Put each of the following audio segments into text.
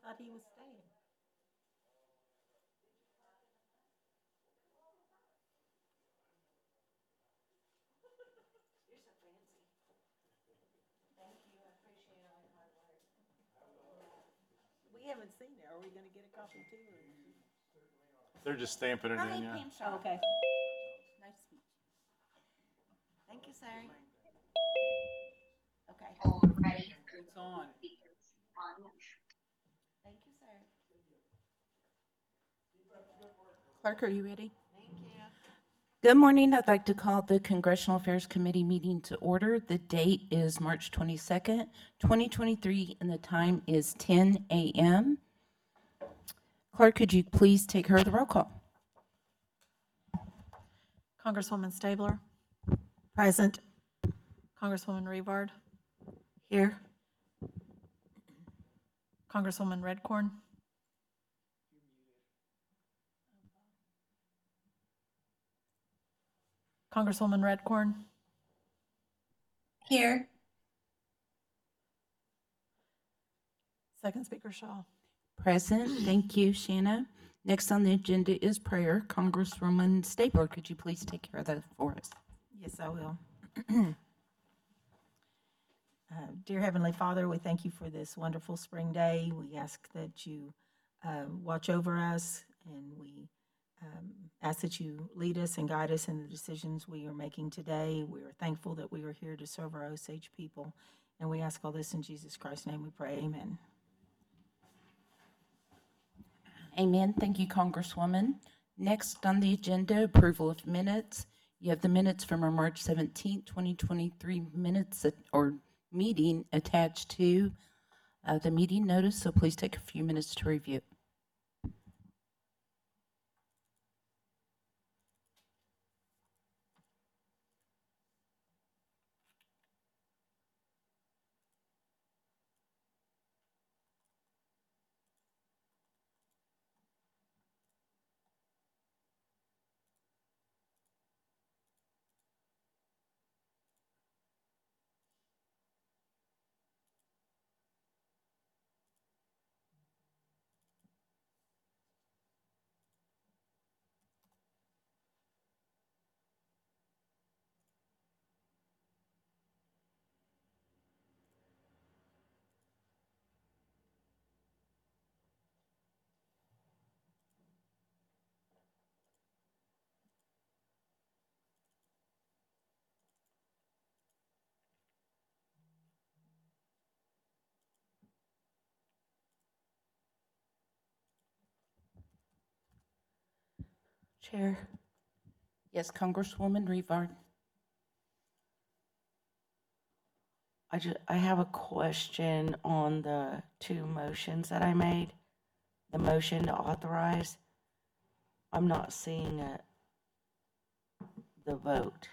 thought he was staying. You're so fancy. Thank you, I appreciate all your hard work. We haven't seen it. Are we gonna get a copy too? They're just stamping it in, yeah. Oh, okay. Nice to meet you. Thank you, sir. Okay. It's on. Thank you, sir. Clerk, are you ready? Thank you. Good morning. I'd like to call the Congressional Affairs Committee meeting to order. The date is March 22nd, 2023, and the time is 10 a.m. Clerk, could you please take her the roll call? Congresswoman Stabler, Present. Congresswoman Revard, Here. Congresswoman Redcorn, Congresswoman Redcorn, Here. Second Speaker Shaw. Present. Thank you, Shanna. Next on the agenda is prayer. Congresswoman Stabler, could you please take care of that for us? Yes, I will. Dear Heavenly Father, we thank you for this wonderful spring day. We ask that you watch over us, and we ask that you lead us and guide us in the decisions we are making today. We are thankful that we are here to serve our Osage people, and we ask all this in Jesus Christ's name we pray. Amen. Amen. Thank you, Congresswoman. Next on the agenda, approval of minutes. You have the minutes from our March 17th, 2023 minutes or meeting attached to the meeting notice, so please take a few minutes to review. Chair. Yes, Congresswoman Revard. I have a question on the two motions that I made. The motion to authorize, I'm not seeing the vote.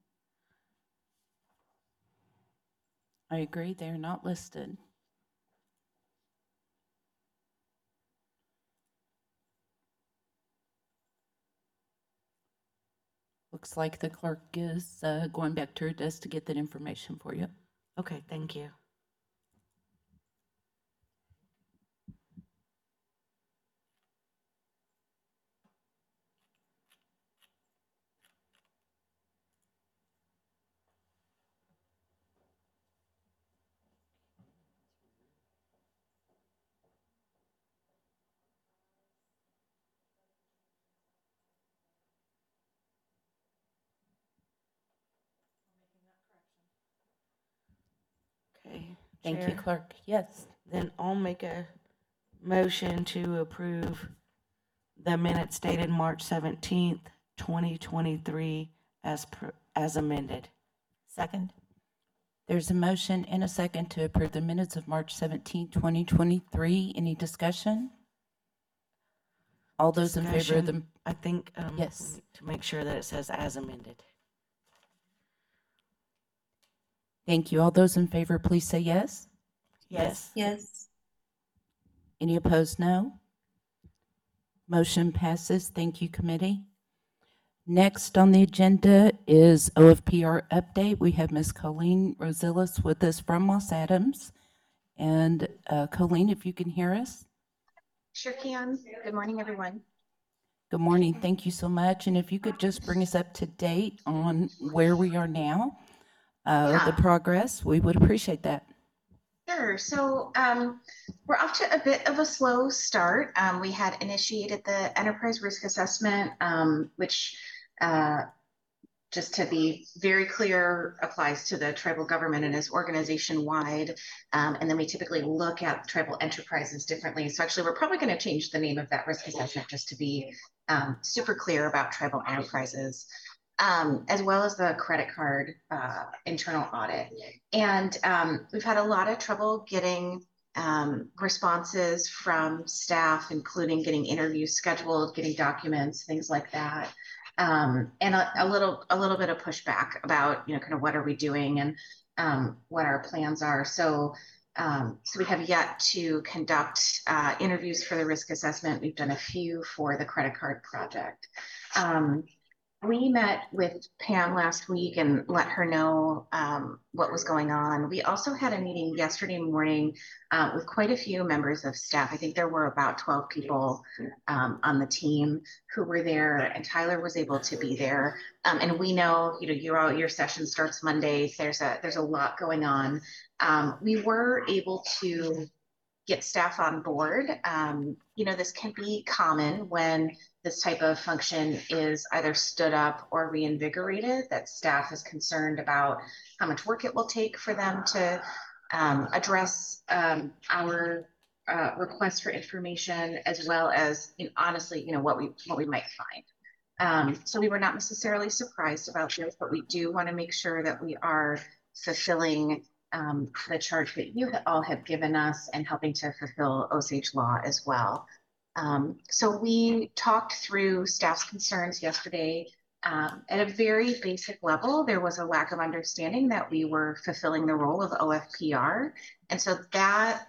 I agree, they're not listed. Looks like the clerk is going back to her desk to get that information for you. Okay, thank you. Okay. Thank you, Chair, clerk. Yes. then I'll make a motion to approve the minutes dated March 17th, 2023 as amended. Second. There's a motion and a second to approve the minutes of March 17, 2023. Any discussion? All those in favor of the, Discussion, I think, Yes. to make sure that it says as amended. thank you. All those in favor, please say yes. Yes. Yes. Any opposed, no. Motion passes. Thank you, committee. Next on the agenda is OFPR update. We have Ms. Colleen Rosillas with us from Moss Adams. And Colleen, if you can hear us. Sure can. Good morning, everyone. Good morning. Thank you so much. And if you could just bring us up to date on where we are now, the Yeah. progress, we would appreciate that. Sure. So we're off to a bit of a slow start. We had initiated the enterprise risk assessment, which just to be very clear, applies to the tribal government and is organization wide. And then we typically look at tribal enterprises differently. So actually, we're probably going to change the name of that risk assessment just to be super clear about tribal enterprises, as well as the credit card internal audit. And we've had a lot of trouble getting responses from staff, including getting interviews scheduled, getting documents, things like that. And a little bit of pushback about, kind of what are we doing and what our plans are. So we have yet to conduct interviews for the risk assessment. We've done a few for the credit card project. We met with Pam last week and let her know what was going on. We also had a meeting yesterday morning with quite a few members of staff. I think there were about 12 people on the team who were there, and Tyler was able to be there. And we know, your session starts Monday. There's a lot going on. We were able to get staff on board. This can be common when this type of function is either stood up or reinvigorated, that staff is concerned about how much work it will take for them to address our requests for information, as well as, honestly, what we might find. So we were not necessarily surprised about this, but we do want to make sure that we are fulfilling the charge that you all have given us and helping to fulfill Osage law as well. So we talked through staff's concerns yesterday. At a very basic level, there was a lack of understanding that we were fulfilling the role of OFPR. And so that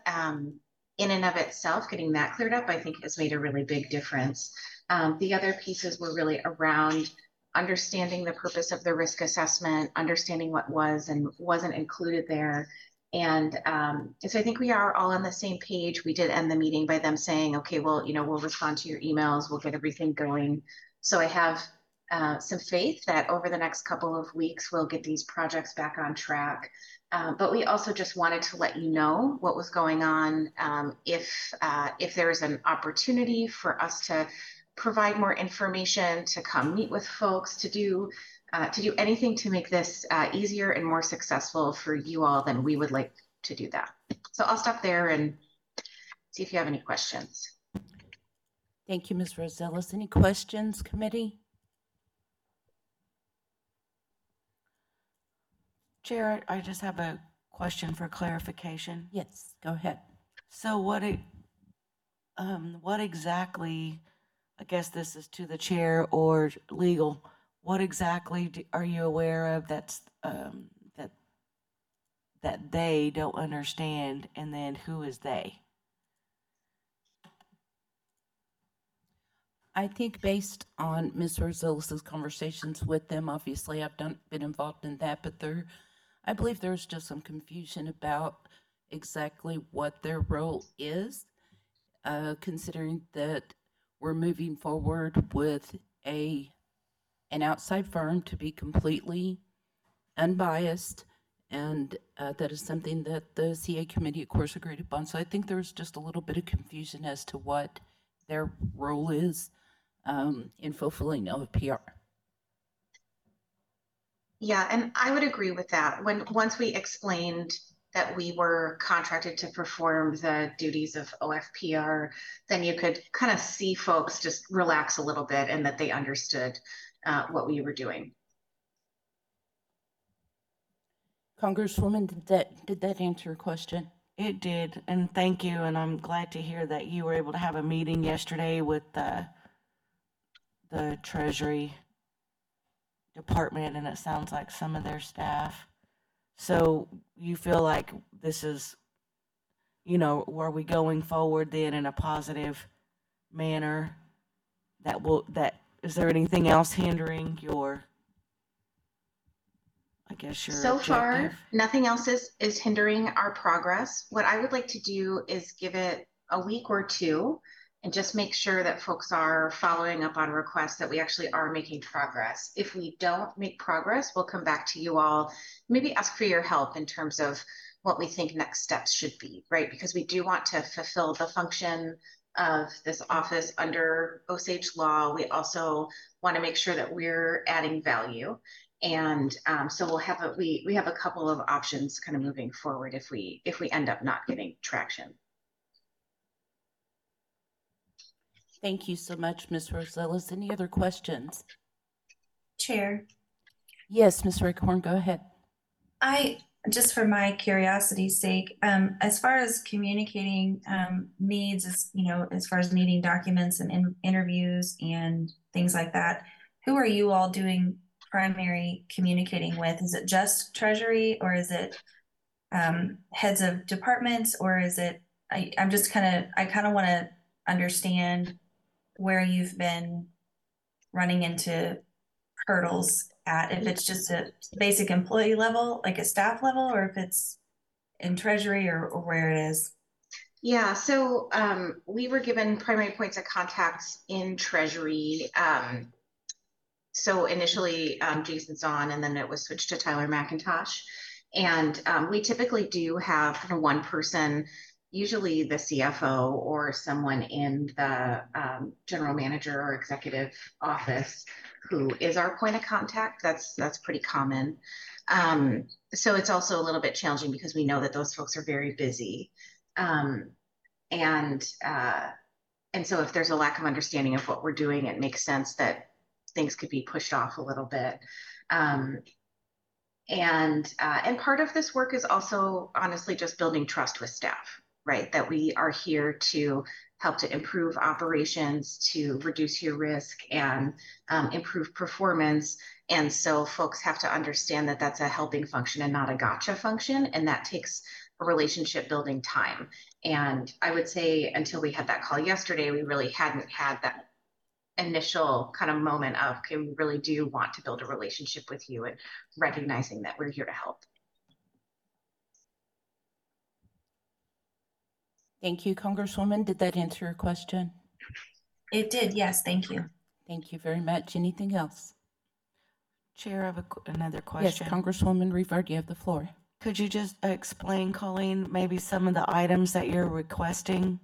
in and of itself, getting that cleared up, I think has made a really big difference. The other pieces were really around understanding the purpose of the risk assessment, understanding what was and wasn't included there. And so I think we are all on the same page. We did end the meeting by them saying, okay, well, we'll respond to your emails. We'll get everything going. So I have some faith that over the next couple of weeks, we'll get these projects back on track. But we also just wanted to let you know what was going on. If there is an opportunity for us to provide more information, to come meet with folks, to do anything to make this easier and more successful for you all, then we would like to do that. So I'll stop there and see if you have any questions. Thank you, Ms. Rosellis. Any questions, committee? Chair, I just have a question for clarification. Yes, go ahead. So what exactly, I guess this is to the chair or legal, what exactly are you aware of that's that they don't understand, and then who is they? I think based on Ms. Rosellis' conversations with them, obviously I've been involved in that, but I believe there's just some confusion about exactly what their role is, considering that we're moving forward with an outside firm to be completely unbiased, and that is something that the CA committee, of course, agreed upon. So I think there's just a little bit of confusion as to what their role is in fulfilling OFPR. Yeah, and I would agree with that. Once we explained that we were contracted to perform the duties of OFPR, then you could kind of see folks just relax a little bit and that they understood what we were doing. Congresswoman, did that answer your question? It did, and thank you, and I'm glad to hear that you were able to have a meeting yesterday with the Treasury Department, and it sounds like some of their staff. So you feel like this is, are we going forward then in a positive manner? Is there anything else hindering your So objective? far, nothing else is hindering our progress. What I would like to do is give it a week or two and just make sure that folks are following up on requests, that we actually are making progress. If we don't make progress, we'll come back to you all, maybe ask for your help in terms of what we think next steps should be, right? Because we do want to fulfill the function of this office under Osage law. We also want to make sure that we're adding value. And so we'll have we have a couple of options kind of moving forward if we end up not getting traction. Thank you so much, Ms. Rosales. Any other questions? Chair, Yes, Ms. Redcorn, go ahead. just for my curiosity's sake, as far as communicating needs, as far as needing documents and interviews and things like that, who are you all doing primary communicating with? Is it just Treasury, or is it heads of departments, or is it? I kind of want to understand where you've been running into hurdles at, if it's just a basic employee level, like a staff level, or if it's in Treasury, or where it is. Yeah, so we were given primary points of contacts in Treasury. So initially Jason's on, and then it was switched to Tyler McIntosh. And we typically do have one person, usually the CFO or someone in the general manager or executive office, who is our point of contact. That's pretty common. So it's also a little bit challenging because we know that those folks are very busy. And so if there's a lack of understanding of what we're doing, it makes sense that things could be pushed off a little bit. And part of this work is also honestly just building trust with staff, right? That we are here to help to improve operations, to reduce your risk, and improve performance. And so folks have to understand that that's a helping function and not a gotcha function. And that takes a relationship building time. And I would say until we had that call yesterday, we really hadn't had that initial kind of moment of, okay, we really do want to build a relationship with you, and recognizing that we're here to help. Thank you, Congresswoman. Did that answer your question? It did, yes, thank you. Thank you very much. Anything else? Chair, I have another Yes, question. Congresswoman Rivard, you have the floor. Could you just explain, Colleen, maybe some of the items that you're requesting?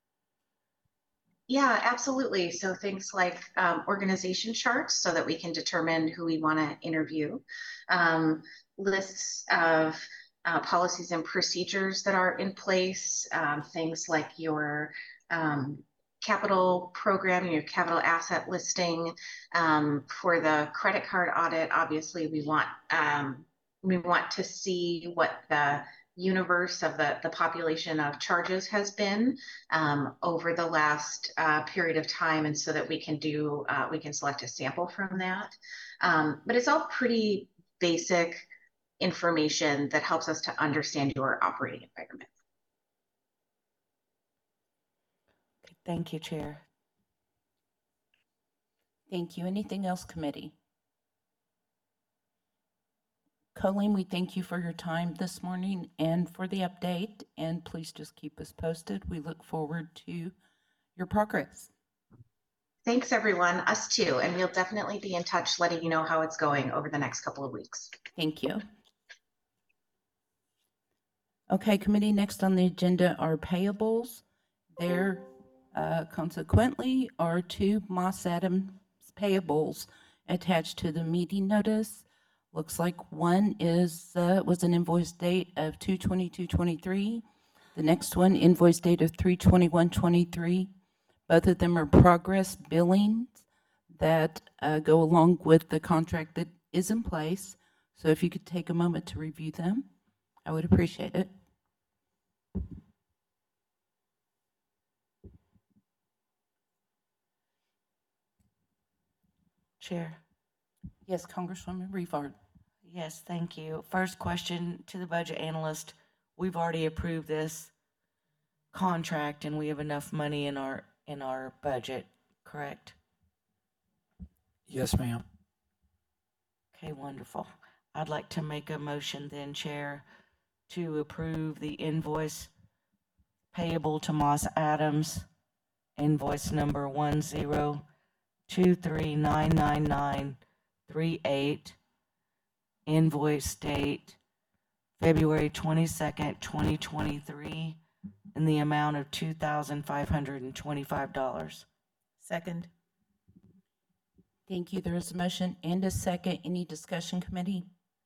Yeah, absolutely. So things like organization charts, so that we can determine who we want to interview, lists of policies and procedures that are in place, things like your capital program, your capital asset listing. For the credit card audit, obviously we want to see what the universe of the population of charges has been over the last period of time, and so that we can select a sample from that. But it's all pretty basic information that helps us to understand your operating environment. Okay, thank you, Chair. Thank you. Anything else, committee? Colleen, we thank you for your time this morning and for the update, and please just keep us posted. We look forward to your progress. Thanks, everyone. Us too. And we'll definitely be in touch, letting you know how it's going over the next couple of weeks. Thank you. Okay, committee, next on the agenda are payables. There consequently are two Moss Adams payables attached to the meeting notice. Looks like one was an invoice date of 2/22/23. The next one, invoice date of 3/21/23. Both of them are progress billings that go along with the contract that is in place. So if you could take a moment to review them, I would appreciate it. Chair. Yes, Congresswoman Rivard. Yes, thank you. First question to the budget analyst. We've already approved this contract and we have enough money in our budget, correct? Yes, ma'am. Okay, wonderful. I'd like to make a motion then, Chair, to approve the invoice payable to Moss Adams invoice number 102399938, invoice date February 22nd, 2023, in the amount of $2,525. Second. Thank you. There is a motion and a second. Any discussion, committee?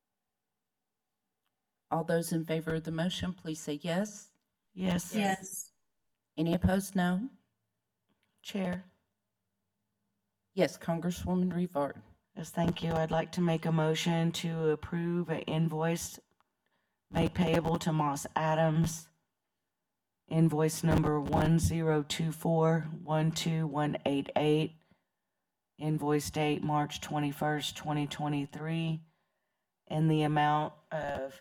All those in favor of the motion, please say yes. Yes. Yes. Any opposed, no. Chair. Yes, Congresswoman Rivard. Yes, thank you. I'd like to make a motion to approve an invoice made payable to Moss Adams. Invoice number 102412188. Invoice date March 21st, 2023, in the amount of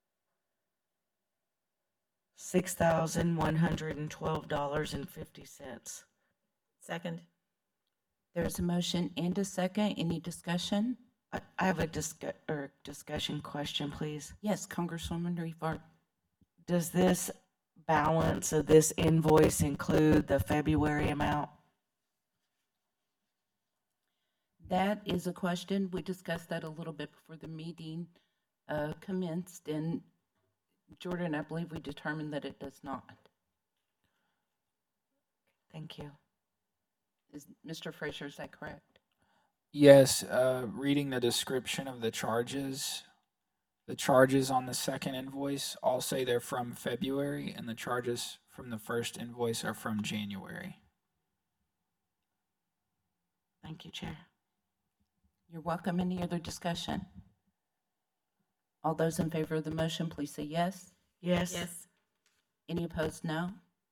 $6,112.50. Second. There's a motion and a second. Any discussion? I have a discussion question, please. Yes, Congresswoman Rivard. Does this balance of this invoice include the February amount? That is a question. We discussed that a little bit before the meeting commenced, and Jordan, I believe we determined that it does not. Thank you. Mr. Frazier, is that correct? Yes, reading the description of the charges on the second invoice all say they're from February, and the charges from the first invoice are from January. Thank you, Chair. You're welcome. Any other discussion? All those in favor of the motion, please say yes. Yes. Yes. Any opposed, no.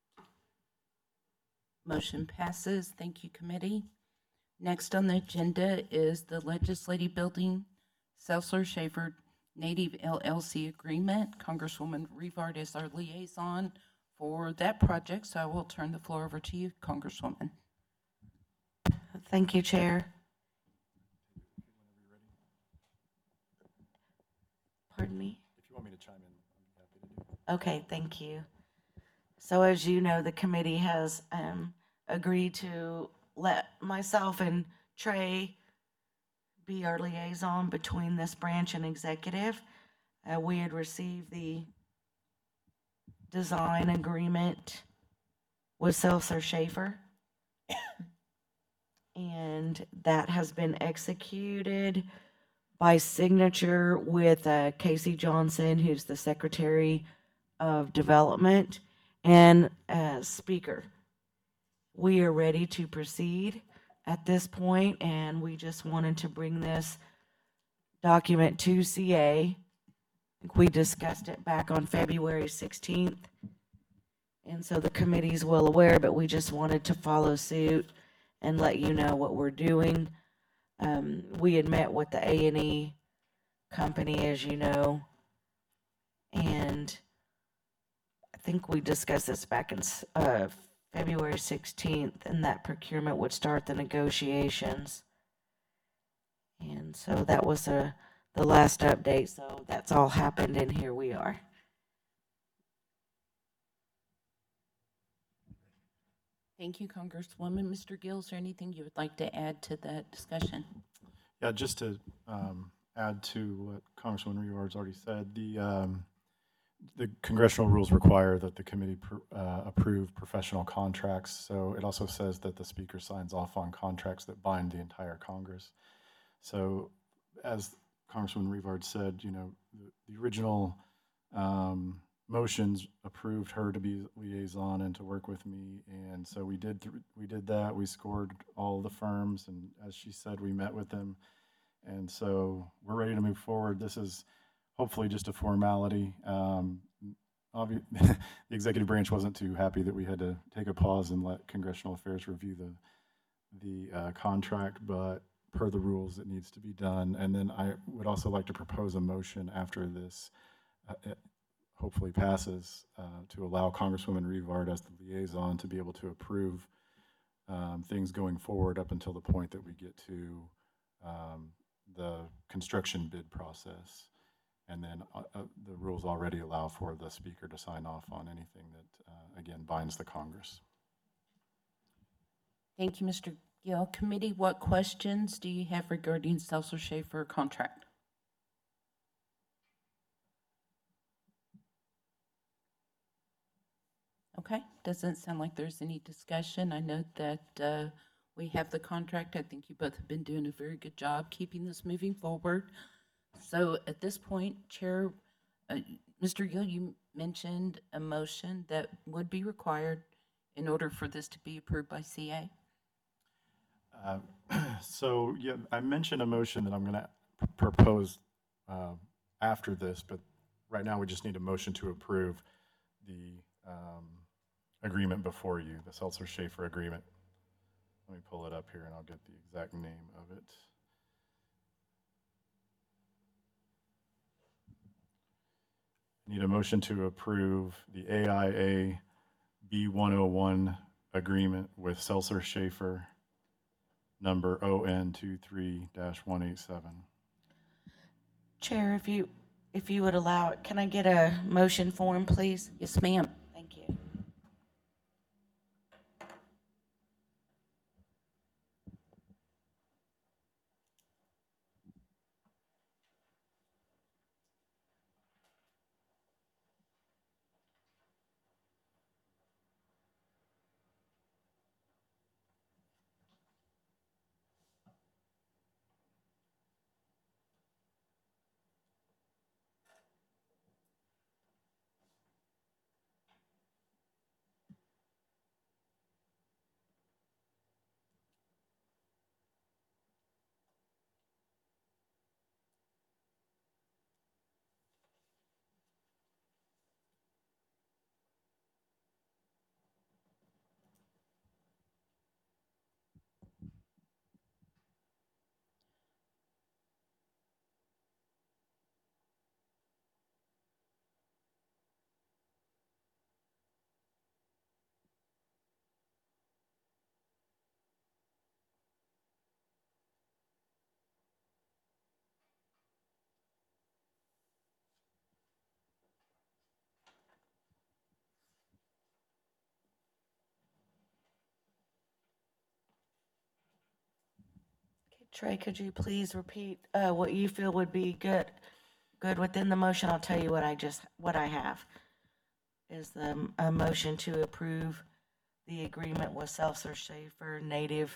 Motion passes. Thank you, committee. Next on the agenda is the Legislative Building Seltzer Schaefer Native LLC agreement. Congresswoman Rivard is our liaison for that project, so I will turn the floor over to you, Congresswoman. Thank you, Chair. Pardon me? If you want me to chime in, I'm happy to do it. Okay, thank you. So as you know, the committee has agreed to let myself and Trey be our liaison between this branch and executive. We had received the design agreement with Seltzer Schaefer, and that has been executed by signature with Casey Johnson, who's the Secretary of Development, and Speaker. We are ready to proceed at this point, and we just wanted to bring this document to CA. We discussed it back on February 16th, and so the committee's well aware, but we just wanted to follow suit and let you know what we're doing. We had met with the A&E company, as you know, and I think we discussed this back in February 16th, and that procurement would start the negotiations. And so that was the last update, so that's all happened, and here we are. Thank you, Congresswoman. Mr. Gill, is there anything you would like to add to that discussion? Yeah, just to add to what Congresswoman Rivard's already said, the congressional rules require that the committee approve professional contracts. So it also says that the speaker signs off on contracts that bind the entire Congress. So as Congresswoman Rivard said, you know, the original motions approved her to be liaison and to work with me, and so we did that. We scored all the firms, and as she said, we met with them, and so we're ready to move forward. This is hopefully just a formality. The executive branch wasn't too happy that we had to take a pause and let Congressional Affairs review the contract, but per the rules, it needs to be done. And then I would also like to propose a motion after this hopefully passes to allow Congresswoman Rivard as the liaison to be able to approve things going forward up until the point that we get to the construction bid process. And then the rules already allow for the speaker to sign off on anything that, again, binds the Congress. Thank you, Mr. Gill. Committee, what questions do you have regarding Seltzer Schaefer contract? Okay, doesn't sound like there's any discussion. I note that we have the contract. I think you both have been doing a very good job keeping this moving forward. So at this point, Chair, Mr. Gill, you mentioned a motion that would be required in order for this to be approved by CA. So, yeah, I mentioned a motion that I'm going to propose after this, but right now we just need a motion to approve the agreement before you, the Seltzer Schaefer agreement. Let me pull it up here and I'll get the exact name of it. I need a motion to approve the AIA B101 agreement with Seltzer Schaefer, number ON 23-187. Chair, if you would allow it, can I get a motion form, please? Yes, ma'am. Thank you. Okay, Trey, could you please repeat what you feel would be good within the motion? I'll tell you what I have. Is a motion to approve the agreement with Seltzer Schaefer Native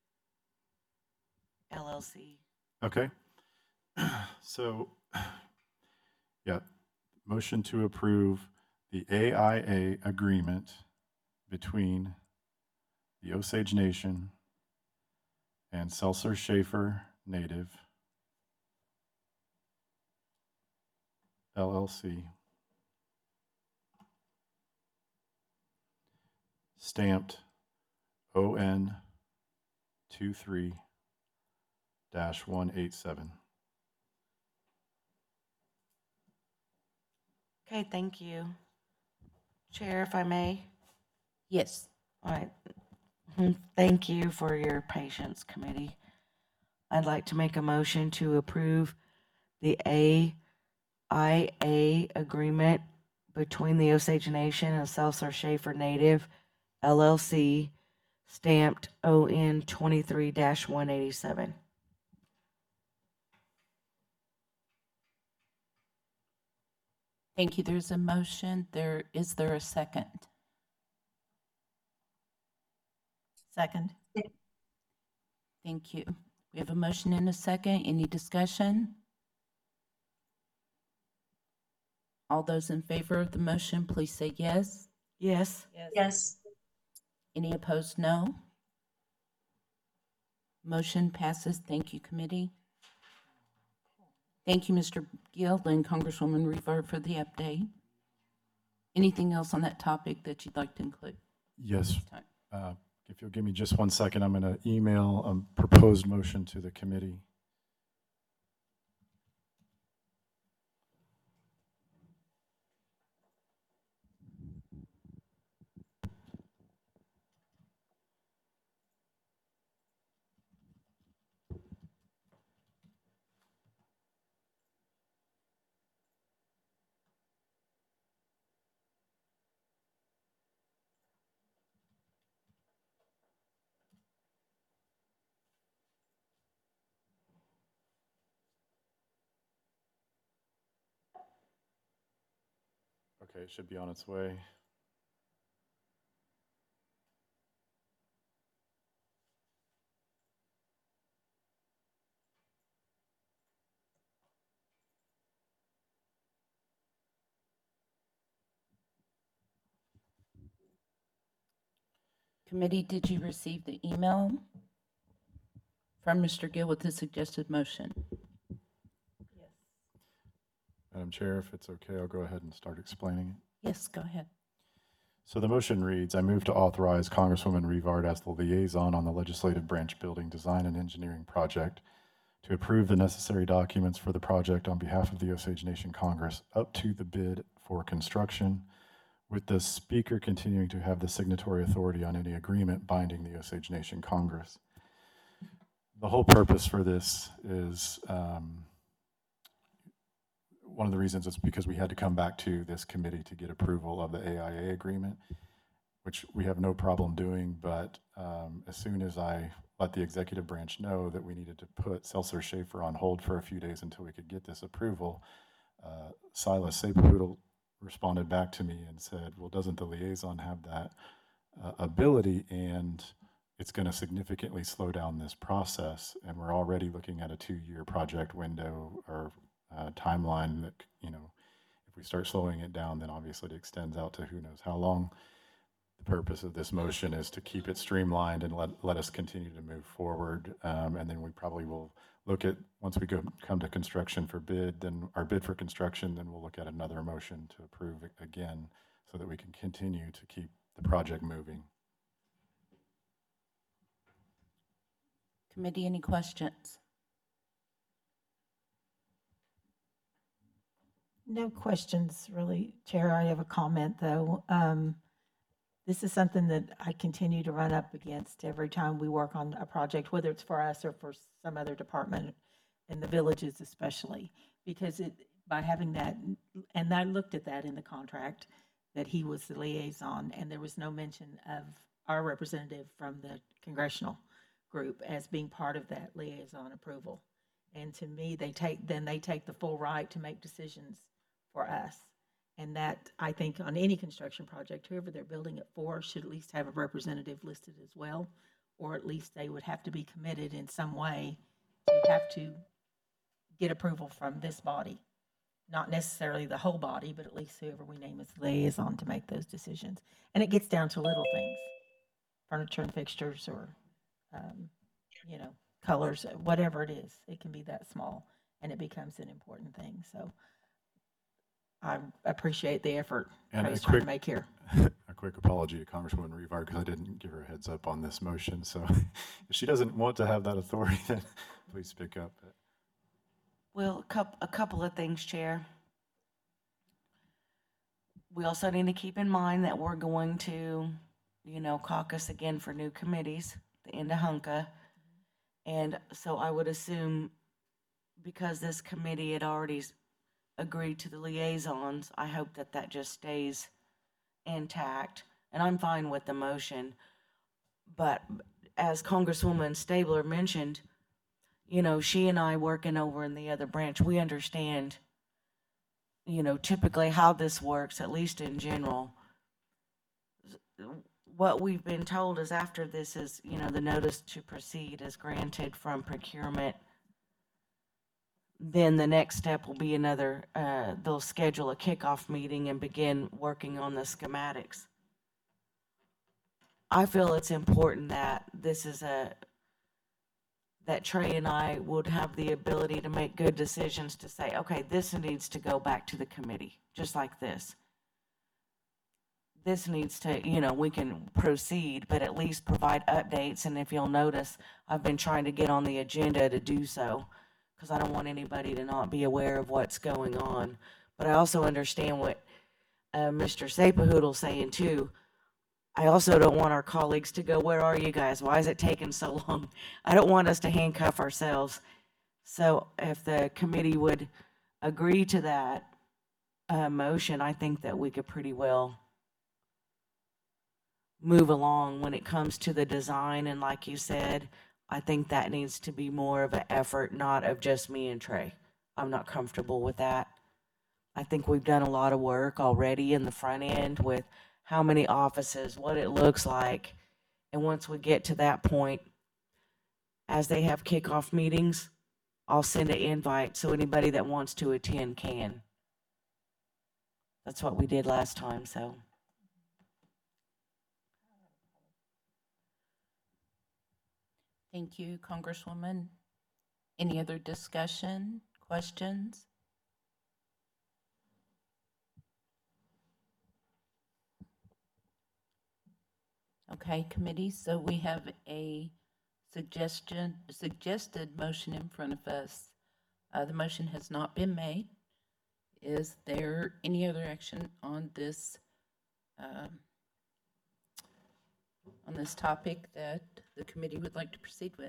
LLC. Okay. So, yeah, motion to approve the AIA agreement between the Osage Nation and Seltzer Schaefer Native LLC, stamped ON 23-187. Okay, thank you. Chair, if I may. Yes. All right. Thank you for your patience, committee. I'd like to make a motion to approve the AIA agreement between the Osage Nation and Seltzer Schaefer Native LLC, stamped ON 23-187. Thank you. There's a motion. Is there a second? Second. Thank you. We have a motion and a second. Any discussion? All those in favor of the motion, please say yes. Yes. Yes. Any opposed, no. Motion passes. Thank you, committee. Thank you, Mr. Gill and Congresswoman Revard for the update. Anything else on that topic that you'd like to include? Yes. this time? If you'll give me just 1 second, I'm going to email a proposed motion to the committee. Okay, it should be on its way. Committee, did you receive the email from Mr. Gill with the suggested motion? Madam Chair, if it's okay, I'll go ahead and start explaining it. Yes, go ahead. So the motion reads, I move to authorize Congresswoman Rivard as the liaison on the legislative branch building design and engineering project to approve the necessary documents for the project on behalf of the Osage Nation Congress up to the bid for construction, with the speaker continuing to have the signatory authority on any agreement binding the Osage Nation Congress. The whole purpose for this is, one of the reasons is because we had to come back to this committee to get approval of the AIA agreement, which we have no problem doing, but as soon as I let the executive branch know that we needed to put Seltzer Schaefer on hold for a few days until we could get this approval, Silas Sapahoodle responded back to me and said, well, doesn't the liaison have that ability? And it's going to significantly slow down this process. And we're already looking at a 2-year project window or timeline that, you know, if we start slowing it down, then obviously it extends out to who knows how long. The purpose of this motion is to keep it streamlined and let us continue to move forward. And then we probably will look at, once we come to construction for bid, then our bid for construction, then we'll look at another motion to approve it again so that we can continue to keep the project moving. Committee, any questions? No questions, really, Chair. I have a comment, though. This is something that I continue to run up against every time we work on a project, whether it's for us or for some other department, in the villages especially, because by having that, and I looked at that in the contract, that he was the liaison, and there was no mention of our representative from the congressional group as being part of that liaison approval. And to me, they take the full right to make decisions for us. And that, I think, on any construction project, whoever they're building it for should at least have a representative listed as well, or at least they would have to be committed in some way to have to get approval from this body. Not necessarily the whole body, but at least whoever we name as liaison to make those decisions. And it gets down to little things, furniture and fixtures, or, you know, colors, whatever it is. It can be that small, and it becomes an important thing. So I appreciate the effort And Trey's trying to make here. a quick apology to Congresswoman Rivard because I didn't give her a heads up on this motion. So if she doesn't want to have that authority, then please speak up. Well, a couple of things, Chair. We also need to keep in mind that we're going to, you know, caucus again for new committees, the end of HUNCA. And so I would assume because this committee had already agreed to the liaisons, I hope that that just stays intact. And I'm fine with the motion. But as Congresswoman Stabler mentioned, you know, she and I working over in the other branch, we understand, you know, typically how this works, at least in general. What we've been told is after this is, you know, the notice to proceed is granted from procurement, then the next step will be another, they'll schedule a kickoff meeting and begin working on the schematics. I feel it's important that this is that Trey and I would have the ability to make good decisions to say, okay, this needs to go back to the committee, just like this. This needs to, you know, we can proceed, but at least provide updates. And if you'll notice, I've been trying to get on the agenda to do so because I don't want anybody to not be aware of what's going on. But I also understand what Mr. Sapahoodle's saying too. I also don't want our colleagues to go, where are you guys? Why is it taking so long? I don't want us to handcuff ourselves. So if the committee would agree to that motion, I think that we could pretty well move along when it comes to the design. And like you said, I think that needs to be more of an effort, not of just me and Trey. I'm not comfortable with that. I think we've done a lot of work already in the front end with how many offices, what it looks like. And once we get to that point, as they have kickoff meetings, I'll send an invite so anybody that wants to attend can. That's what we did last time, so. Thank you, Congresswoman. Any other discussion, questions? Okay, committee, so we have a suggested motion in front of us. The motion has not been made. Is there any other action on this topic that the committee would like to proceed with?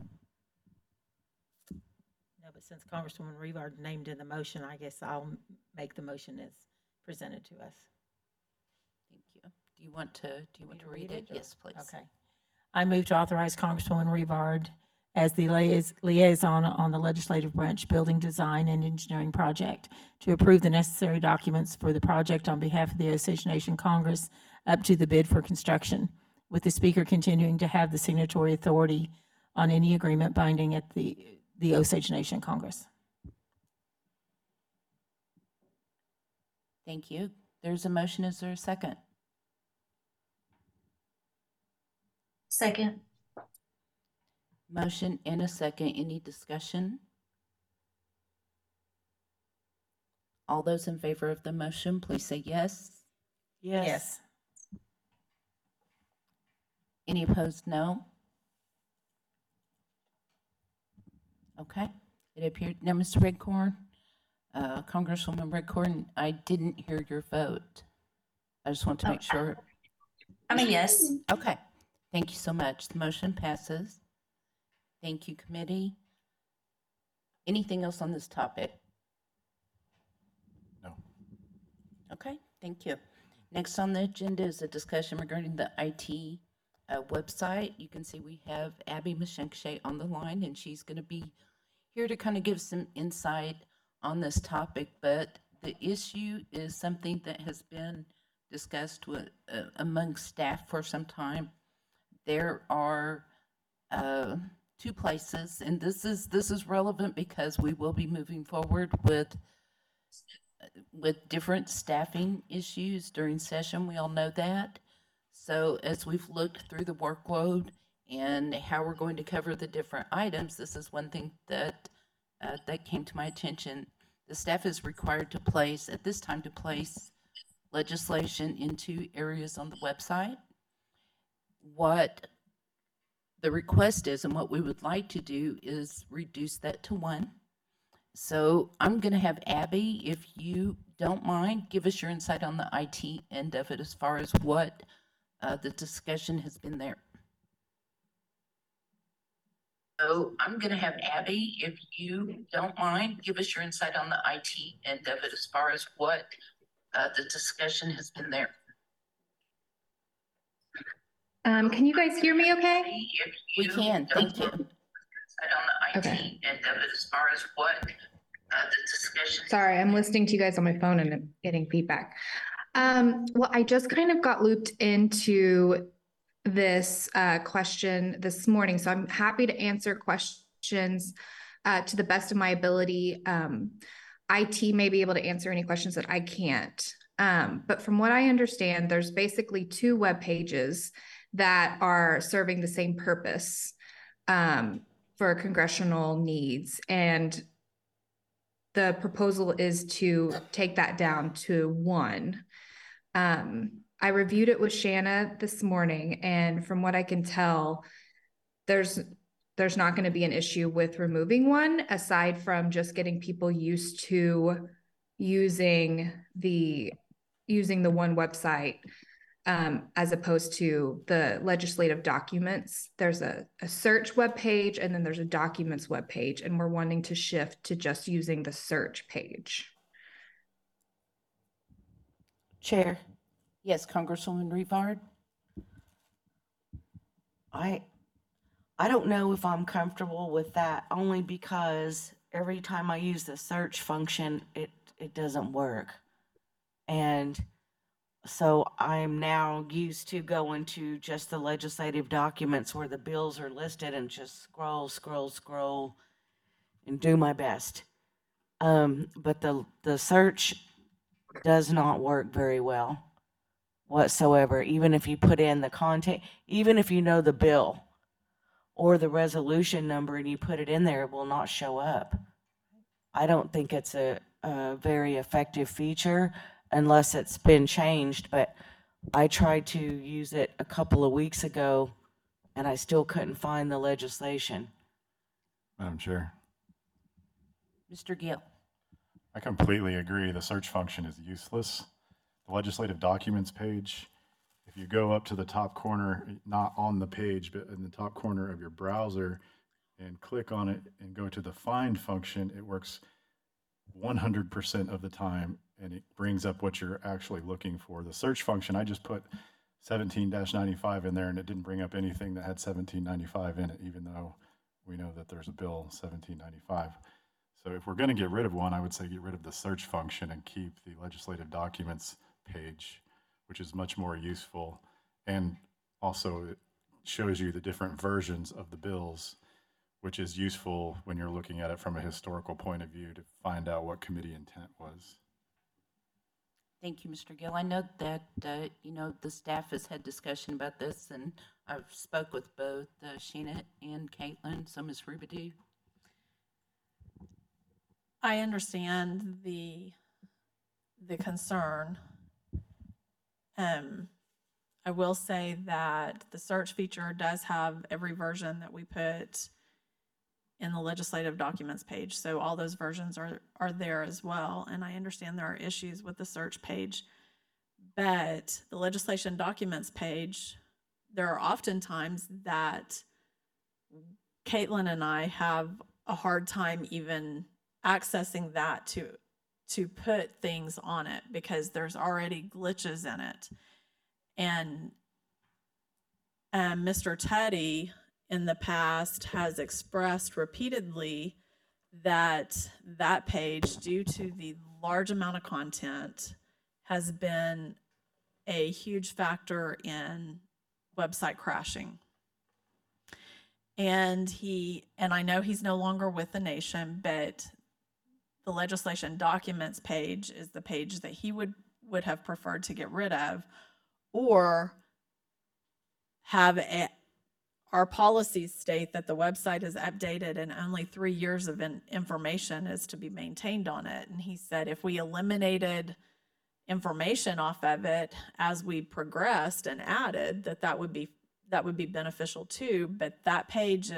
No, but since Congresswoman Rivard named in the motion, I guess I'll make the motion as presented to us. Thank you. Do you want to read it? or- Yes, please. Okay. I move to authorize Congresswoman Rivard as the liaison on the Legislative Branch Building Design and Engineering Project to approve the necessary documents for the project on behalf of the Osage Nation Congress up to the bid for construction, with the Speaker continuing to have the signatory authority on any agreement binding at the Osage Nation Congress. Thank you. There's a motion. Is there a second? Second. Motion and a second. Any discussion? All those in favor of the motion, please say yes. Yes. Any opposed, no? Okay, it appeared, now, Mr. Redcorn, Congresswoman Redcorn, I didn't hear your vote. I just want to make sure. I'm a yes. Okay, thank you so much. The motion passes. Thank you, committee. Anything else on this topic? No. Okay, thank you. Next on the agenda is a discussion regarding the IT website. You can see we have Abby Mashenkshay on the line, and she's going to be here to kind of give some insight on this topic. But the issue is something that has been discussed with among staff for some time. There are two places, and this is relevant because we will be moving forward with different staffing issues during session. We all know that. So as we've looked through the workload and how we're going to cover the different items, this is one thing that that came to my attention. The staff is required to place, at this time, to place legislation into areas on the website. What the request is and what we would like to do is reduce that to one. So I'm going to have Abby, if you don't mind, give us your insight on the IT end of it as far as what the discussion has been there. So I'm going to have Abby, if you don't mind, give us your insight on the IT end of it as far as what the discussion has been there. Can you guys hear me okay? We can, thank you. Okay. End of it as far as what the discussion. Sorry, I'm listening to you guys on my phone and I'm getting feedback. Well, I just kind of got looped into this question this morning, so I'm happy to answer questions to the best of my ability. IT may be able to answer any questions that I can't. But from what I understand, there's basically two web pages that are serving the same purpose for congressional needs. And the proposal is to take that down to one. I reviewed it with Shanna this morning, and from what I can tell, there's not going to be an issue with removing one, aside from just getting people used to using the one website, as opposed to the legislative documents. There's a search webpage, and then there's a documents webpage, and we're wanting to shift to just using the search page. Chair, Yes, Congresswoman Rivard. I don't know if I'm comfortable with that, only because every time I use the search function, it doesn't work. And so I'm now used to going to just the legislative documents where the bills are listed and just scroll and do my best. But the search does not work very well whatsoever. Even if you put in the content, even if you know the bill or the resolution number and you put it in there, it will not show up. I don't think it's a very effective feature unless it's been changed, but I tried to use it a couple of weeks ago and I still couldn't find the legislation. Madam Chair, Mr. Gill. I completely agree. The search function is useless. The legislative documents page, if you go up to the top corner, not on the page, but in the top corner of your browser and click on it and go to the find function, it works 100% of the time and it brings up what you're actually looking for. The search function, I just put 17-95 in there and it didn't bring up anything that had 1795 in it, even though we know that there's a bill 1795. So if we're going to get rid of one, I would say get rid of the search function and keep the legislative documents page, which is much more useful. And also it shows you the different versions of the bills, which is useful when you're looking at it from a historical point of view to find out what committee intent was. Thank you, Mr. Gill. I know that, the staff has had discussion about this, and I've spoke with both Sheena and Caitlin. So, Ms. Rubidoux. I understand the concern. I will say that the search feature does have every version that we put in the legislative documents page. So all those versions are there as well. And I understand there are issues with the search page, but the legislation documents page, there are often times that Caitlin and I have a hard time even accessing that to put things on it because there's already glitches in it. And Mr. Teddy in the past has expressed repeatedly that that page, due to the large amount of content, has been a huge factor in website crashing. And I know he's no longer with the nation, but the legislation documents page is the page that he would have preferred to get rid of, or have our policies state that the website is updated and only 3 years of information is to be maintained on it. And he said if we eliminated information off of it as we progressed and added, that would be beneficial too. But that page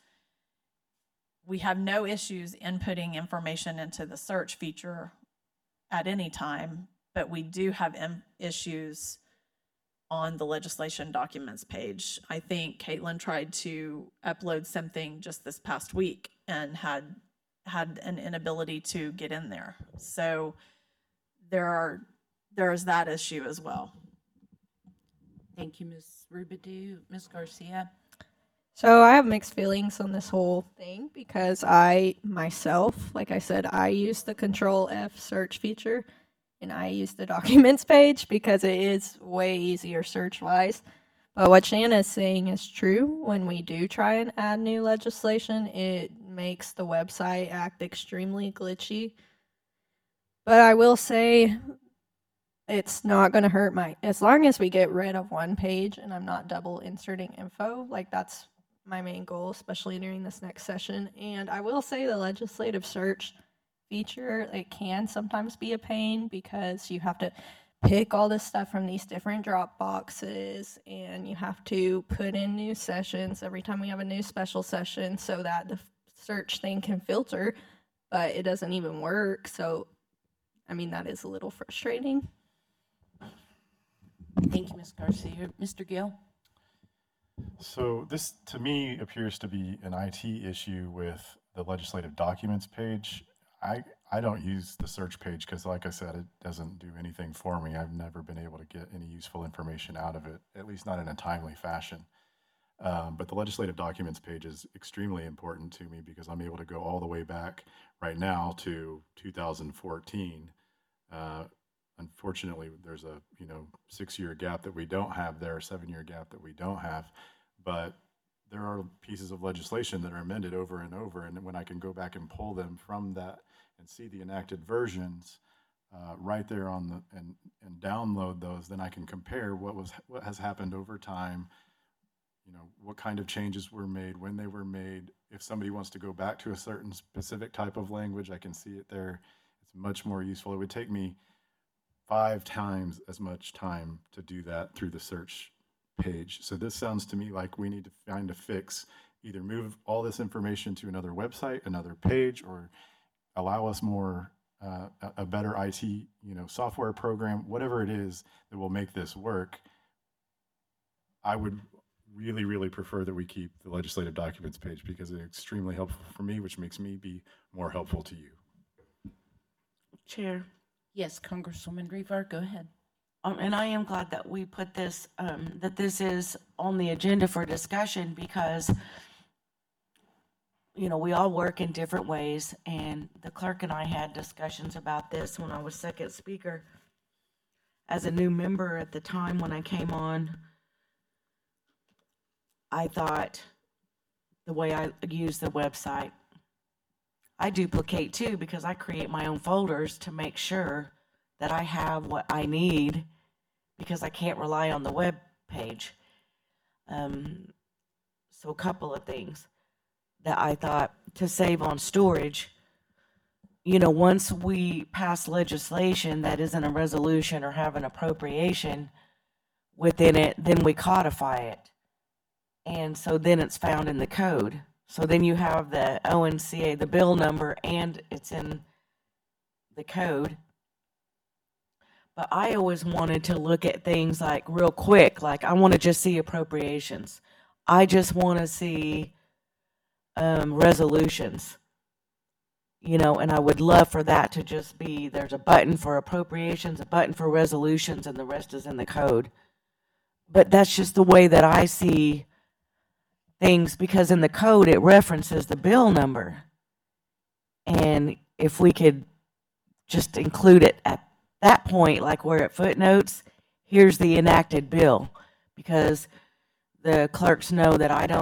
we have no issues inputting information into the search feature at any time, but we do have issues on the legislation documents page. I think Caitlin tried to upload something just this past week and had an inability to get in there. So there's that issue as well. Thank you, Ms. Rubidoux. Ms. Garcia. So I have mixed feelings on this whole thing because I myself, like I said, I use the Control F search feature and I use the documents page because it is way easier search wise. But what Shanna is saying is true. When we do try and add new legislation, it makes the website act extremely glitchy. But I will say it's not going to hurt as long as we get rid of one page and I'm not double inserting info, like that's my main goal, especially during this next session. And I will say the legislative search feature, it can sometimes be a pain because you have to pick all this stuff from these different drop boxes and you have to put in new sessions every time we have a new special session so that the search thing can filter, but it doesn't even work. So, I mean, that is a little frustrating. Thank you, Ms. Garcia. Mr. Gill. So this, to me, appears to be an IT issue with the legislative documents page. I don't use the search page because, like I said, it doesn't do anything for me. I've never been able to get any useful information out of it, at least not in a timely fashion. But the legislative documents page is extremely important to me because I'm able to go all the way back right now to 2014. Unfortunately, there's a 6-year gap that we don't have there, a 7-year gap that we don't have, but there are pieces of legislation that are amended over and over, and when I can go back and pull them from that and see the enacted versions right there on the and download those, then I can compare what has happened over time. What kind of changes were made, when they were made. If somebody wants to go back to a certain specific type of language, I can see it there. It's much more useful. It would take me 5 times as much time to do that through the search page. So this sounds to me like we need to find a fix, either move all this information to another website, another page, or allow us more, a better IT, software program, whatever it is that will make this work. I would really, really prefer that we keep the legislative documents page because it's extremely helpful for me, which makes me be more helpful to you. Chair. Yes, Congresswoman Revar, go ahead. And I am glad that we put this, that this is on the agenda for discussion because, we all work in different ways. And the clerk and I had discussions about this when I was second speaker. As a new member at the time when I came on, I thought the way I use the website, I duplicate too because I create my own folders to make sure that I have what I need because I can't rely on the web page. So a couple of things that I thought to save on storage, once we pass legislation that isn't a resolution or have an appropriation within it, then we codify it. And so then it's found in the code. So then you have the ONCA, the bill number, and it's in the code. But I always wanted to look at things like real quick, like I want to just see appropriations. I just want to see resolutions, and I would love for that to just be, there's a button for appropriations, a button for resolutions, and the rest is in the code. But that's just the way that I see things because in the code it references the bill number. And if we could just include it at that point, like where it footnotes, here's the enacted bill, because the clerks know that I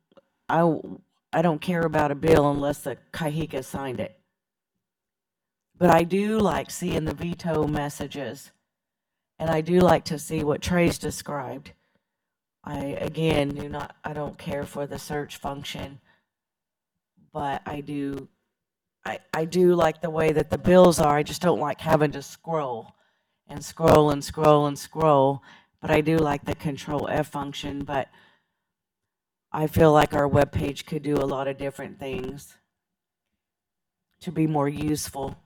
don't care about a bill unless the Kahika signed it. But I do like seeing the veto messages, and I do like to see what Trey's described. I don't care for the search function, but I do like the way that the bills are. I just don't like having to scroll and scroll and scroll and scroll, but I do like the Control F function, but I feel like our webpage could do a lot of different things to be more useful.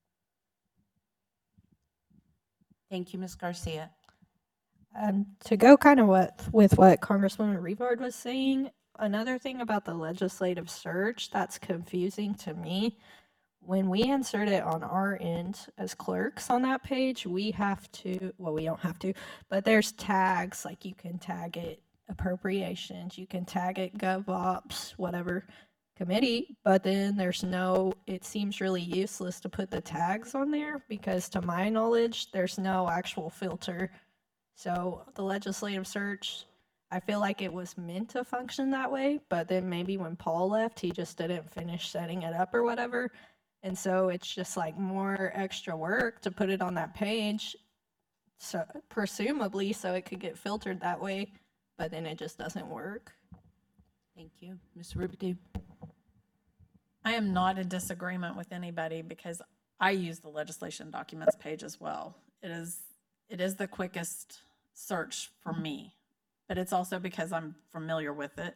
Thank you, Ms. Garcia. To go kind of with what Congresswoman Rivard was saying, another thing about the legislative search that's confusing to me, when we insert it on our end as clerks on that page, we have to, well, we don't have to, but there's tags, like you can tag it appropriations, you can tag it GovOps, whatever committee, but then it seems really useless to put the tags on there because to my knowledge, there's no actual filter. So the legislative search, I feel like it was meant to function that way, but then maybe when Paul left, he just didn't finish setting it up or whatever. And so it's just like more extra work to put it on that page, so presumably so it could get filtered that way, but then it just doesn't work. Thank you. Ms. Rubidoux. I am not in disagreement with anybody because I use the legislation documents page as well. It is the quickest search for me, but it's also because I'm familiar with it.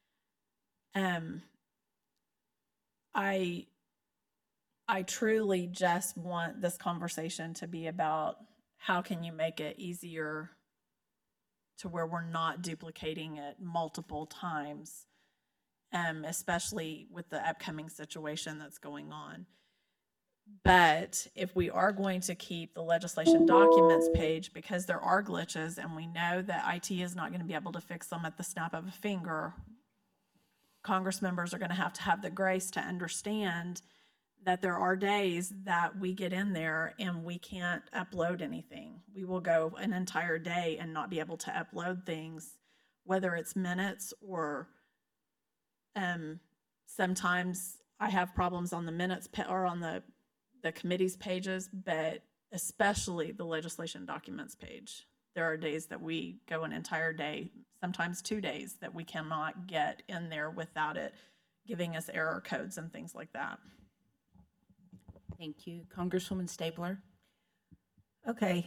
I truly just want this conversation to be about how can you make it easier to where we're not duplicating it multiple times, especially with the upcoming situation that's going on. But if we are going to keep the legislation documents page, because there are glitches and we know that IT is not going to be able to fix them at the snap of a finger, Congress members are going to have the grace to understand that there are days that we get in there and we can't upload anything. We will go an entire day and not be able to upload things, whether it's minutes or sometimes I have problems on the minutes or on the committee's pages, but especially the legislation documents page. There are days that we go an entire day, sometimes 2 days, that we cannot get in there without it giving us error codes and things like that. Thank you. Congresswoman Stabler? Okay.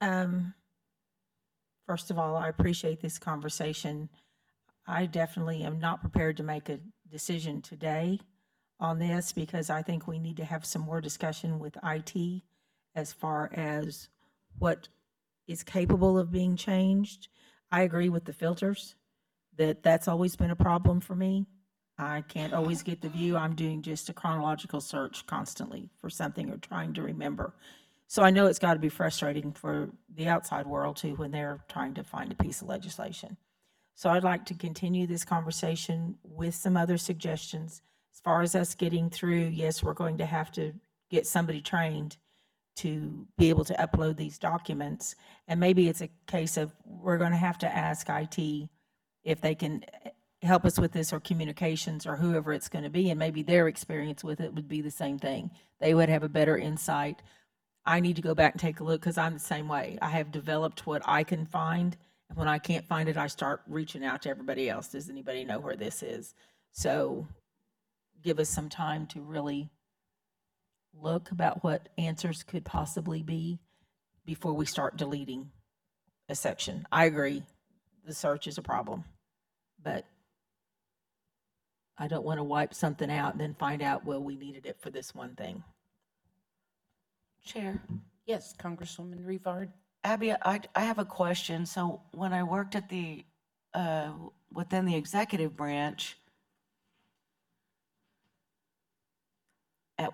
First of all, I appreciate this conversation. I definitely am not prepared to make a decision today on this because I think we need to have some more discussion with IT as far as what is capable of being changed. I agree with the filters, that's always been a problem for me. I can't always get the view. I'm doing just a chronological search constantly for something or trying to remember. So I know it's got to be frustrating for the outside world too when they're trying to find a piece of legislation. So I'd like to continue this conversation with some other suggestions. As far as us getting through, yes, we're going to have to get somebody trained to be able to upload these documents. And maybe it's a case of we're going to have to ask IT if they can help us with this, or communications, or whoever it's going to be. And maybe their experience with it would be the same thing. They would have a better insight. I need to go back and take a look because I'm the same way. I have developed what I can find. And when I can't find it, I start reaching out to everybody else. Does anybody know where this is? So give us some time to really look about what answers could possibly be before we start deleting a section. I agree, the search is a problem, but I don't want to wipe something out and then find out, well, we needed it for this one thing. Chair. Yes, Congresswoman Rivard. Abby, I have a question. So when I worked at the, within the executive branch, at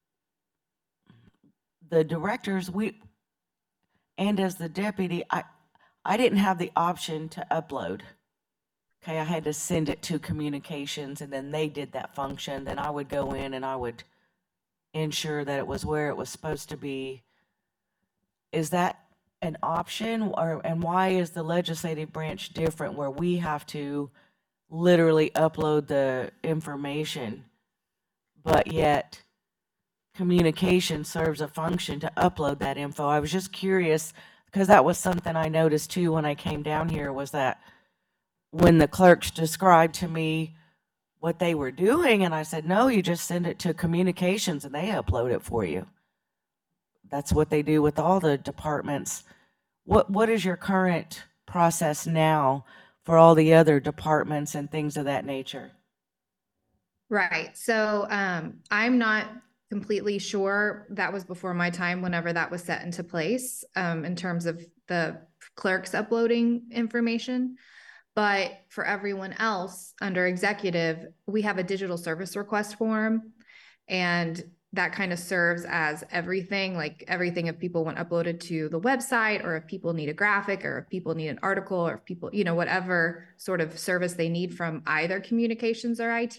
the directors, and as the deputy, I didn't have the option to upload. Okay, I had to send it to communications and then they did that function. Then I would go in and I would ensure that it was where it was supposed to be. Is that an option, and why is the legislative branch different where we have to literally upload the information, but yet communication serves a function to upload that info? I was just curious because that was something I noticed too when I came down here, was that when the clerks described to me what they were doing, and I said, no, you just send it to communications and they upload it for you. That's what they do with all the departments. What is your current process now for all the other departments and things of that nature? Right. So I'm not completely sure. That was before my time whenever that was set into place in terms of the clerks uploading information. But for everyone else under executive, we have a digital service request form, and that kind of serves as everything, like everything if people want uploaded to the website, or if people need a graphic, or if people need an article, or if people, whatever sort of service they need from either communications or IT,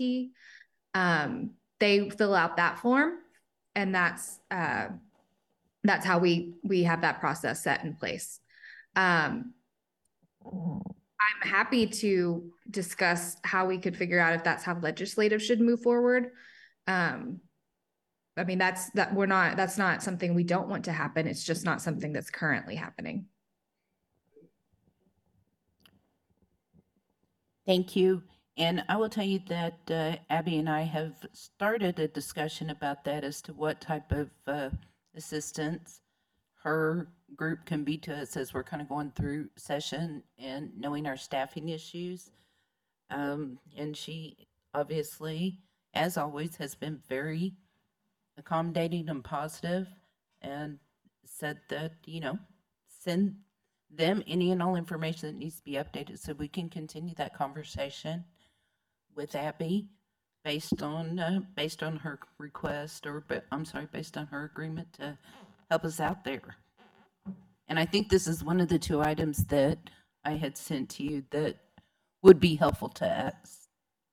they fill out that form, and that's how we have that process set in place. I'm happy to discuss how we could figure out if that's how legislative should move forward. I mean, that's not something we don't want to happen. It's just not something that's currently happening. Thank you. And I will tell you that Abby and I have started a discussion about that as to what type of assistance her group can be to us as we're kind of going through session and knowing our staffing issues. And she obviously, as always, has been very accommodating and positive, and said that, send them any and all information that needs to be updated so we can continue that conversation with Abby. based on her request, or, I'm sorry, based on her agreement to help us out there. And I think this is one of the two items that I had sent to you that would be helpful to us.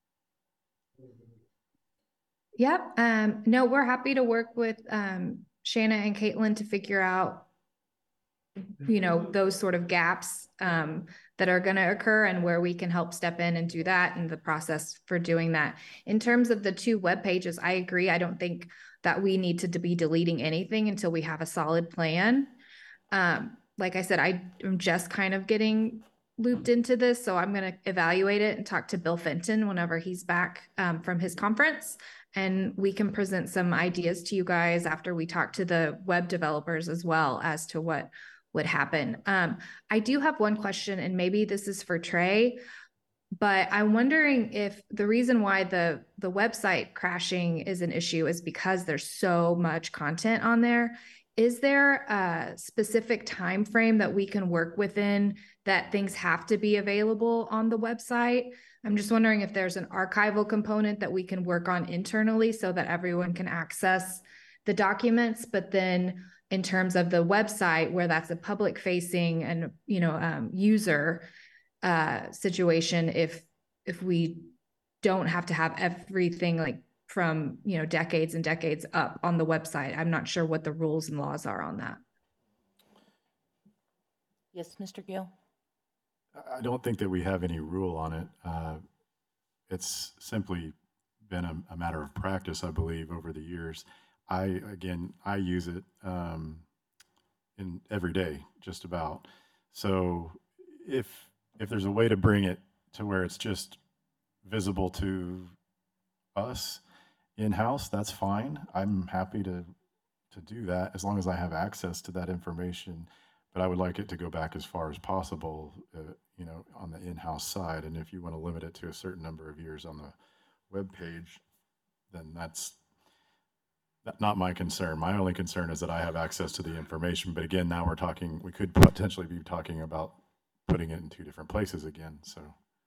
Yep. No, we're happy to work with Shanna and Caitlin to figure out, those sort of gaps that are going to occur and where we can help step in and do that and the process for doing that. In terms of the 2 web pages, I agree. I don't think that we need to be deleting anything until we have a solid plan. Like I said, I am just kind of getting looped into this, so I'm going to evaluate it and talk to Bill Fenton whenever he's back from his conference. And we can present some ideas to you guys after we talk to the web developers as well as to what would happen. I do have one question, and maybe this is for Trey, but I'm wondering if the reason why the website crashing is an issue is because there's so much content on there. Is there a specific time frame that we can work within that things have to be available on the website? I'm just wondering if there's an archival component that we can work on internally so that everyone can access the documents, but then in terms of the website where that's a public facing and user situation, if we don't have to have everything like from decades and decades up on the website. I'm not sure what the rules and laws are on that. Yes, Mr. Gill? I don't think that we have any rule on it. It's simply been a matter of practice, I believe, over the years. I use it in every day, just about. So if there's a way to bring it to where it's just visible to us in-house, that's fine. I'm happy to do that as long as I have access to that information. But I would like it to go back as far as possible, on the in-house side. And if you want to limit it to a certain number of years on the web page, then that's not my concern. My only concern is that I have access to the information. But again, now we could potentially be talking about putting it in 2 different places again. So.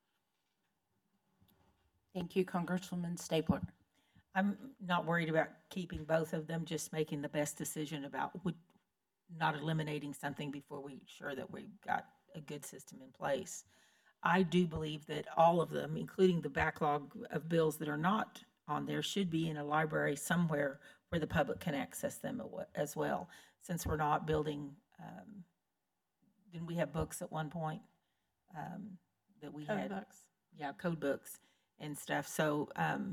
Thank you, Congresswoman Stapler. I'm not worried about keeping both of them, just making the best decision about not eliminating something before we're sure that we've got a good system in place. I do believe that all of them, including the backlog of bills that are not on there, should be in a library somewhere where the public can access them as well. Since we're not building, didn't we have books at one point that we Code had? books. Yeah, code books and stuff. So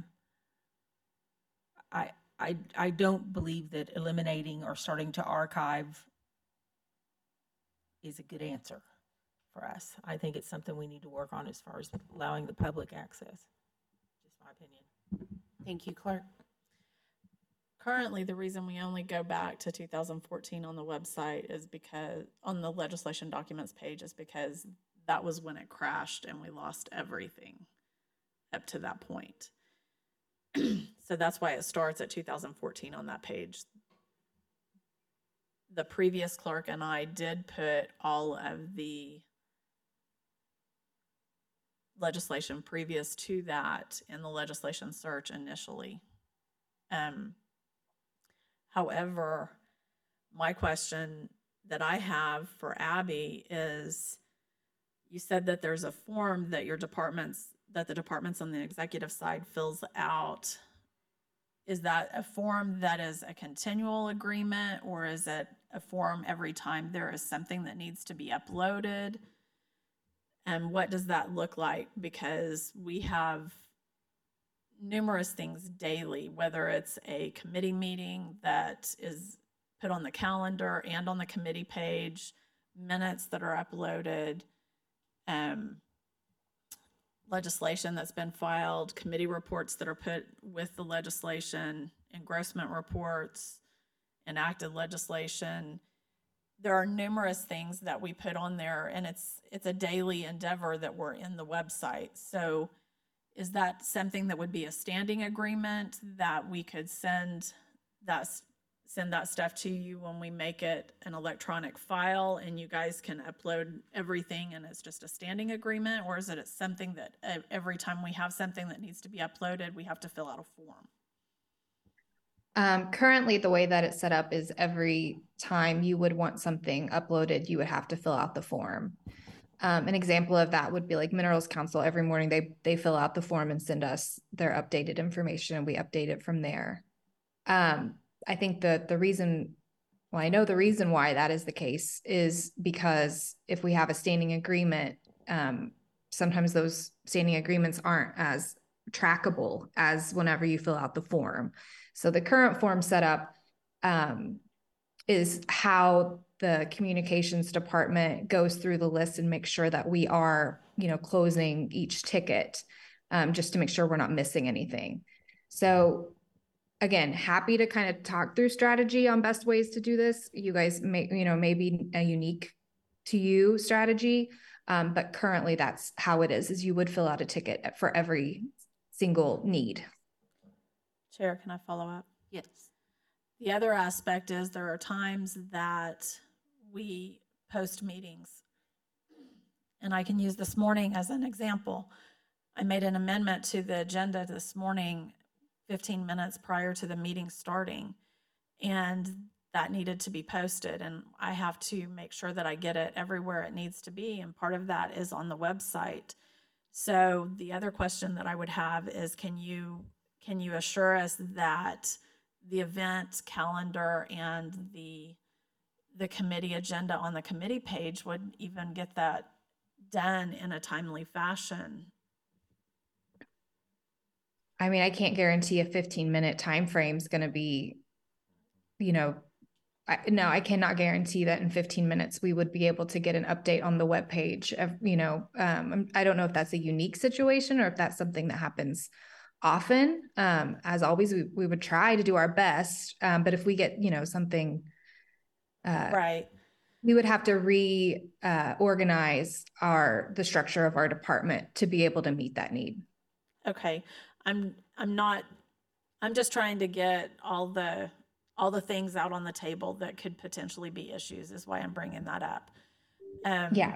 I don't believe that eliminating or starting to archive is a good answer for us. I think it's something we need to work on as far as allowing the public access. Just my opinion. Thank you, Clerk. Currently, the reason we only go back to 2014 on the website is because, on the legislation documents page, is because that was when it crashed and we lost everything up to that point. So that's why it starts at 2014 on that page. The previous clerk and I did put all of the legislation previous to that in the legislation search initially. However, my question that I have for Abby is, you said that there's a form that the departments on the executive side fills out. Is that a form that is a continual agreement, or is it a form every time there is something that needs to be uploaded? And what does that look like? Because we have numerous things daily, whether it's a committee meeting that is put on the calendar and on the committee page, minutes that are uploaded, legislation that's been filed, committee reports that are put with the legislation, engrossment reports, enacted legislation. There are numerous things that we put on there, and it's a daily endeavor that we're in the website. So is that something that would be a standing agreement that we could send that send that stuff to you when we make it an electronic file and you guys can upload everything and it's just a standing agreement? Or is it something that every time we have something that needs to be uploaded, we have to fill out a form? Currently, the way that it's set up is every time you would want something uploaded, you would have to fill out the form. An example of that would be like Minerals Council. Every morning they fill out the form and send us their updated information, and we update it from there. I think the reason, well, I know the reason why that is the case is because if we have a standing agreement, sometimes those standing agreements aren't as trackable as whenever you fill out the form. So the current form setup is how the communications department goes through the list and makes sure that we are, closing each ticket, just to make sure we're not missing anything. So again, happy to kind of talk through strategy on best ways to do this. You guys may, maybe a unique to you strategy, but currently that's how it is you would fill out a ticket for every single need. Chair, can I follow up? Yes. The other aspect is there are times that we post meetings. And I can use this morning as an example. I made an amendment to the agenda this morning, 15 minutes prior to the meeting starting, and that needed to be posted. And I have to make sure that I get it everywhere it needs to be. And part of that is on the website. So the other question that I would have is, can you assure us that the event calendar and the committee agenda on the committee page would even get that done in a timely fashion? I mean, I can't guarantee a 15-minute time frame is going to be, no, I cannot guarantee that in 15 minutes we would be able to get an update on the webpage. I don't know if that's a unique situation or if that's something that happens often. As always, we would try to do our best, but if we get, something, Right. we would have to reorganize the structure of our department to be able to meet that need. Okay. I'm just trying to get all the things out on the table that could potentially be issues is why I'm bringing that up. Yeah.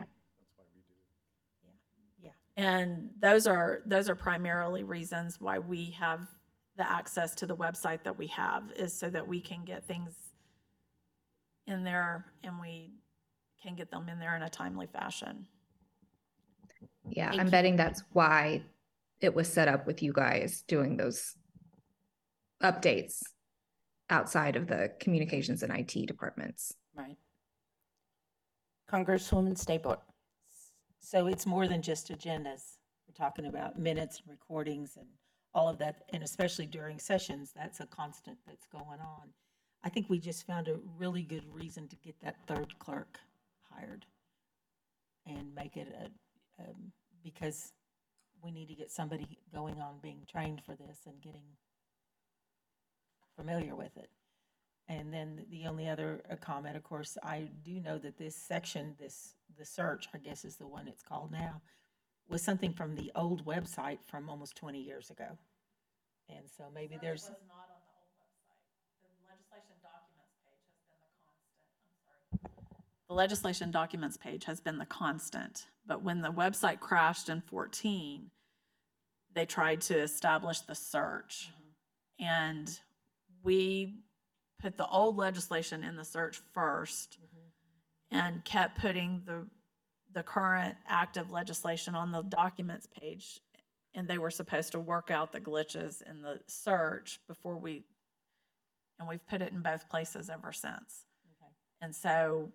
And those are primarily reasons why we have the access to the website that we have, is so that we can get things in there and we can get them in there in a timely fashion. Yeah, Thank I'm you. betting that's why it was set up with you guys doing those updates outside of the communications and IT departments. Right. Congresswoman Staples. So it's more than just agendas. We're talking about minutes and recordings and all of that, and especially during sessions, that's a constant that's going on. I think we just found a really good reason to get that third clerk hired and make it because we need to get somebody going on being trained for this and getting familiar with it. And then the only other comment, of course, I do know that this section, the search, I guess is the one it's called now, was something from the old website from almost 20 years ago. And so maybe there's. It was not on the old website. The legislation documents page has been the constant. I'm sorry. The legislation documents page has been the constant, but when the website crashed in 2014, they tried to establish the search. And we put the old legislation in the search first and kept putting the current active legislation on the documents page. And they were supposed to work out the glitches in the search before we've put it in both places ever since. Okay. And so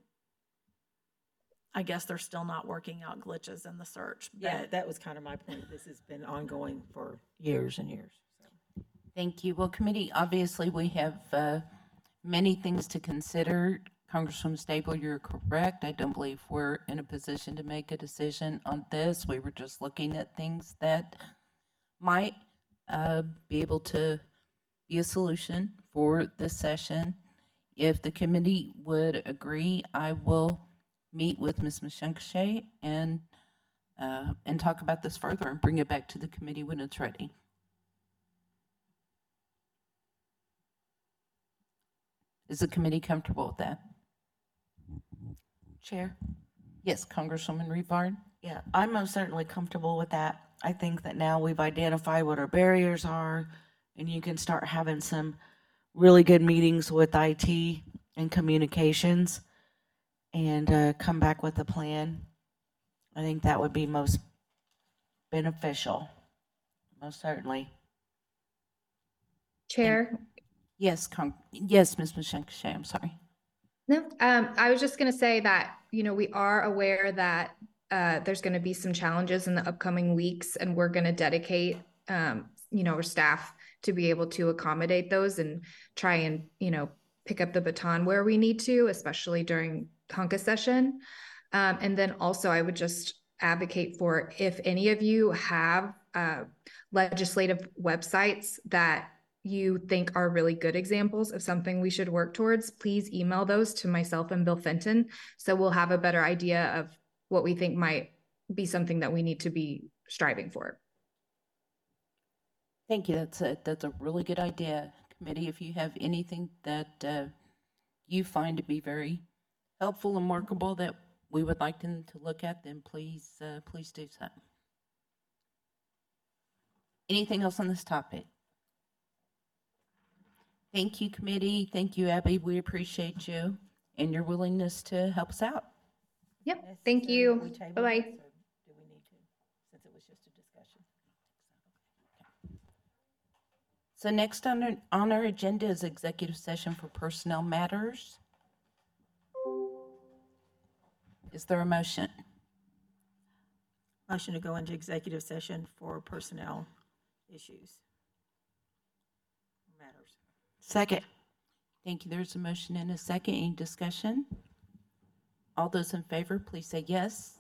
I guess they're still not working out glitches in the search. Yeah, But that was kind of my point. This has been ongoing for years and years. So. Thank you. Well, committee, obviously we have many things to consider. Congresswoman Staples, you're correct. I don't believe we're in a position to make a decision on this. We were just looking at things that might be able to be a solution for this session. If the committee would agree, I will meet with Ms. Mashankashay and talk about this further and bring it back to the committee when it's ready. Is the committee comfortable with that? Chair? Yes, Congresswoman Revard? Yeah, I'm most certainly comfortable with that. I think that now we've identified what our barriers are, and you can start having some really good meetings with IT and communications and come back with a plan. I think that would be most beneficial, most certainly. Chair? Yes, yes, Ms. Mashankashay, I'm sorry. No, I was just going to say that, we are aware that there's going to be some challenges in the upcoming weeks, and we're going to dedicate, our staff to be able to accommodate those and try and, pick up the baton where we need to, especially during Honka session. And then also I would just advocate for, if any of you have legislative websites that you think are really good examples of something we should work towards, please email those to myself and Bill Fenton. So we'll have a better idea of what we think might be something that we need to be striving for. Thank you. That's a really good idea, committee. If you have anything that you find to be very helpful and workable that we would like them to look at, then please do so. Anything else on this topic? Thank you, committee. Thank you, Abby. We appreciate you and your willingness to help us out. Yep. Thank you. Bye-bye. Do we need to, since it was just a discussion? So next on our agenda is executive session for personnel matters. Is there a motion? Motion to go into executive session for personnel issues. Matters. Second. Thank you. There's a motion and a second. Any discussion? All those in favor, please say yes.